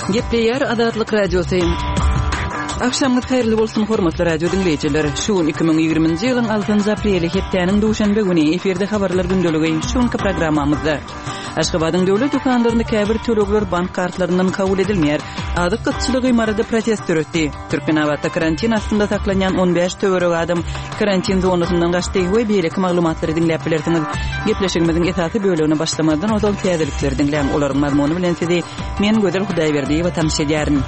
Gepleyer Adatlyk radiosu. Akşamınız hayırlı bolsun hormatly radio dinleyijiler. Şu 2020-nji ýylyň 6 apreli hepdeniň duşanbe güni eferde habarlar gündöligi şonky programmamyzda. Aşgabatyň döwlet dukanlaryny käbir tölegler bank kartlaryndan kabul edilmeýär. Adyk gıtçylygy marada protest öretdi. Türkmenawatda karantin astynda saklanýan 15 töwerek adam karantin zonasyndan gaçdy we beýleki maglumatlary dinläp bilersiňiz. Gepleşigimiziň esasy bölümine başlamadan ozal täzelikleri dinläň. Olaryň mazmuny bilen sizi men Gözel Hudaýberdiýewa tanış edýärin.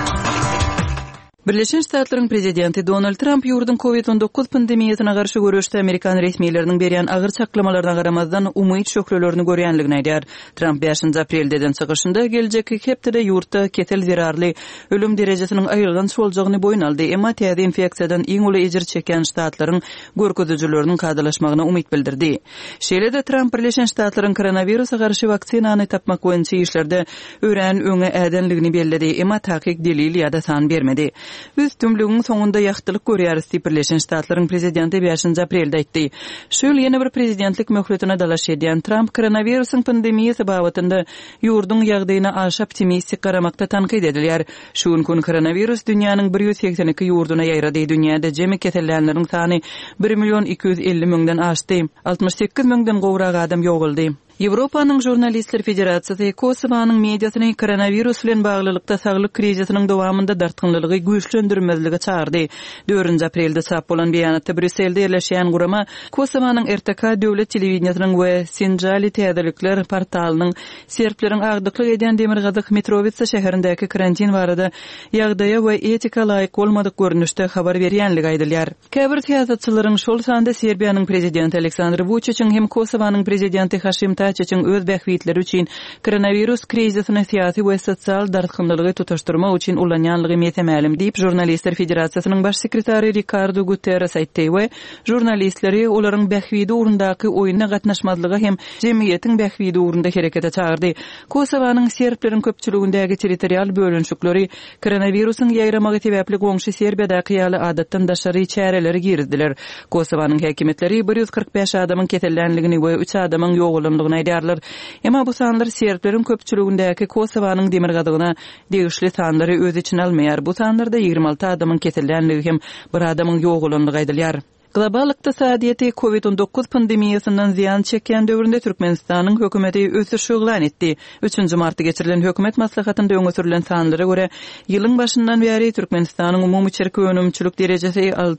Birleşen Ştatlaryň prezidenti Donald Trump ýurdun COVID-19 pandemiýasyna garşy görüşde Amerikan resmiýetleriniň berýän agyr çaklamalarına garamazdan umyt şökrelerini görýänligini aýdýar. Trump 5 aprelden çygyşynda geljeki hepde ýurtda ketel zerarly ölüm derejesiniň aýrylgan şoljagyny boyun aldy. Emma täze infeksiýadan iň uly ejir çeken ştatlaryň görkezüjileriniň kadalaşmagyna umyt bildirdi. Şeýle-de Trump Birleşen Ştatlaryň koronawirusa garşy vaksinany tapmak boýunça işlerde ören öňe ädenligini bellädi. Emma tahkik delil ýa-da san bermedi. Biz tümlüğün soňunda ýagtylyk görýäris diýip Birleşen Ştatlaryň prezidenti 5 aprelde aýtdy. Şol ýene bir prezidentlik möhletine dalaş edýän Trump koronawirusyň pandemiýasy babatynda ýurdun ýagdaýyna aşy optimistik garamakda tanqid edilýär. Şol gün koronawirus dünýäniň 182 ýurduna ýaýrady. Dünýäde jemi kesellenleriň sany 1.250.000-den aşdy. 68.000-den gowrak adam ýoguldy. Ýewropanyň Jurnalistler Federasiýasy Kosowanyň mediasyny koronawirus bilen baglylykda saglyk krizisiniň dowamında dartgynlygy güýçlendirmezlige çağırdy. 4 aprelde çap bolan beýanatda Brüsselde ýerleşýän gurama Kosowanyň RTK döwlet telewizionynyň we Sinjali täzelikler portalynyň serpleriň agdyklyk edýän Demirgazyk Mitrovica şäherindäki karantin barada ýagdaýa we etika laýyk bolmadyk görnüşde habar berýänligi aýdylýar. Käbir siýasatçylaryň şol sanda Serbiýanyň prezidenti Aleksandr Vučićiň hem Kosowanyň prezidenti Haşim Taçyň öz bähwitleri üçin koronavirus krizisini syýasy we sosial dartgynlygy tutaşdyrmak üçin ulanýanlygy metemälim diýip Jurnalistler Federasiýasynyň baş sekretary Ricardo Guterres aýtdy we jurnalistleri olaryň bähwidi urundaky oýuna gatnaşmazlygy hem jemgyýetiň bähwidi urunda herekete çağırdy. Kosowanyň serpleriň köpçüligindägi territorial bölünşikleri koronawirusyň ýaýramagy sebäpli goňşy Serbiýadaky ýaly adatdan daşary çäreleri girdiler. Kosowanyň häkimetleri 145 adamyň kesellenligini we 3 adamyň ýogulandygyny aýdýarlar. Emma bu sanlar serpleriň köpçüligindäki Kosowanyň demirgadygyna degişli sanlary öz içine almaýar. Bu sanlarda 26 adamyň kesellenligi hem 1 adamyň ýogulandygy aýdylýar. Global iqtisadiýaty COVID-19 pandemiýasyndan ziýan çeken döwründe Türkmenistanyň hökümeti ösüş öňlen etdi. 3 martda geçirilen hökümet maslahatynda öňe sürülen sanlara görä ýylyň başyndan bäri Türkmenistanyň umumy çerki önümçilik derejesi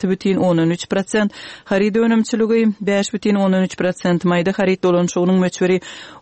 6,13%, harid önümçiligi 5,13%, maýda harid dolanşygynyň möçberi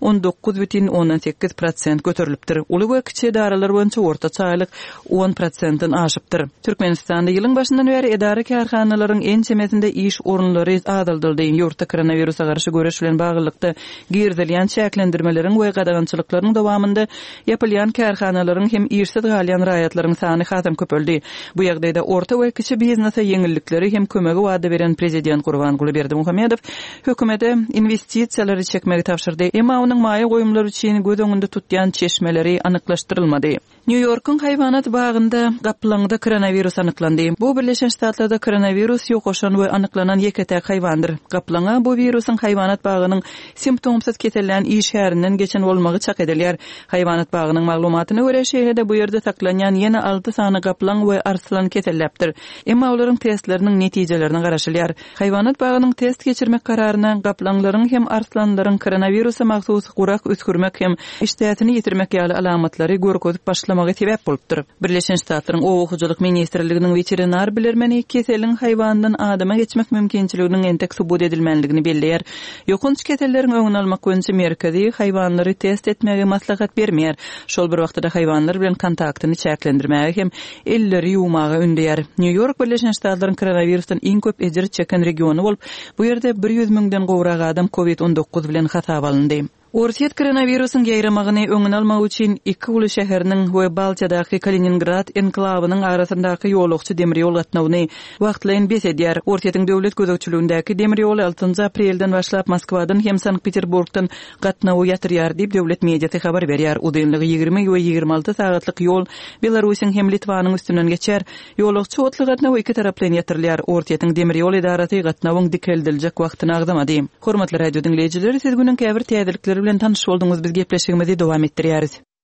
19,18% göterilipdir. Uly we kiçi daralar boýunça orta çaýlyk 10%-den aşypdyr. Türkmenistanda ýylyň başyndan bäri edara karhanalaryň en çemesinde iş orunlary azaldyldy. Ýurtda koronawirusa garşy görüş bilen baglykda girdilýän çäklendirmelerin we gadagançylyklaryň dowamında ýapylýan karhanalaryň hem işsiz galýan raýatlaryň sany hasam köpeldi. Bu ýagdaýda orta we kiçi biznesa ýeňillikleri hem kömegi wada beren prezident Gurbanguly Berdimuhammedow hökümete investisiýalary çekmegi tapşyrdy. Emma onuň maýa goýumlary üçin göz öňünde tutýan çeşmeleri anyklaşdyrylmady. New Yorkyň haýwanat bagynda gaplanyňda koronawirus anyklandy. Bu Birleşen Ştatlarda koronawirus ýokaşan we anyklanan ýeketäk haýwandyr. Gaplana bu virusyň haýwanat bagynyň simptomsuz kesellen iş härinden geçen bolmagy çak edilýär. Haýwanat bagynyň maglumatyna görä şeýle-de bu ýerde saklanýan ýene 6 sany gaplan we arslan keselläpdir. Emma olaryň testleriniň netijelerini garaşylýar. Haýwanat bagynyň test geçirmek kararyna gaplanlaryň hem arslanlaryň koronawirusa magsus gurak öskürmek hem iştäýatini ýitirmek ýaly alamatlary görkezip başlamagy sebäp bolupdyr. Birleşen Ştatlaryň Owguçylyk ministrliginiň veterinar bilermeni keseliň haýwandan adama geçmek mümkinçiliginiň entek subut edilmenligini belleýär. Ýokunç keselleriň öňüni almak boýunça merkezi haýwanlary test etmege maslahat bermeýär. Şol bir wagtda haýwanlar bilen kontaktyny çäklendirmäge hem elleri ýuwmagy ündäýär. New York Birleşen Ştatlaryň koronavirusdan iň köp ejir çeken regiony bolup, bu ýerde 100.000-den gowrak adam COVID-19 bilen hasap alındy. Orsiýet koronawirusyň ýaýramagyny öňüne almak üçin iki uly şäheriniň we Baltiýadaky Kaliningrad enklawynyň arasyndaky ýolukçy demir ýol gatnawyny wagtlaýyn besedýär. Orsiýetiň döwlet gözegçiligindäki demir ýol 6 aprelden başlap Moskwadan hem Sankt-Peterburgdan gatnawy ýatyrýar diýip döwlet mediasy habar berýär. Udynlygy 20 we 26 sagatlyk ýol Belarusyň hem Litvanyň üstünden geçer. Ýolukçy otly gatnawy iki taraplan ýatyrylýar. Orsiýetiň demir ýol idarasy gatnawyň dikeldiljek wagtyny agdamady. Hormatly radio dinleýijiler, siz günüň käbir täzelikleri bilen tanış boldunuz. Biz gepleşigimizi dowam etdirýäris.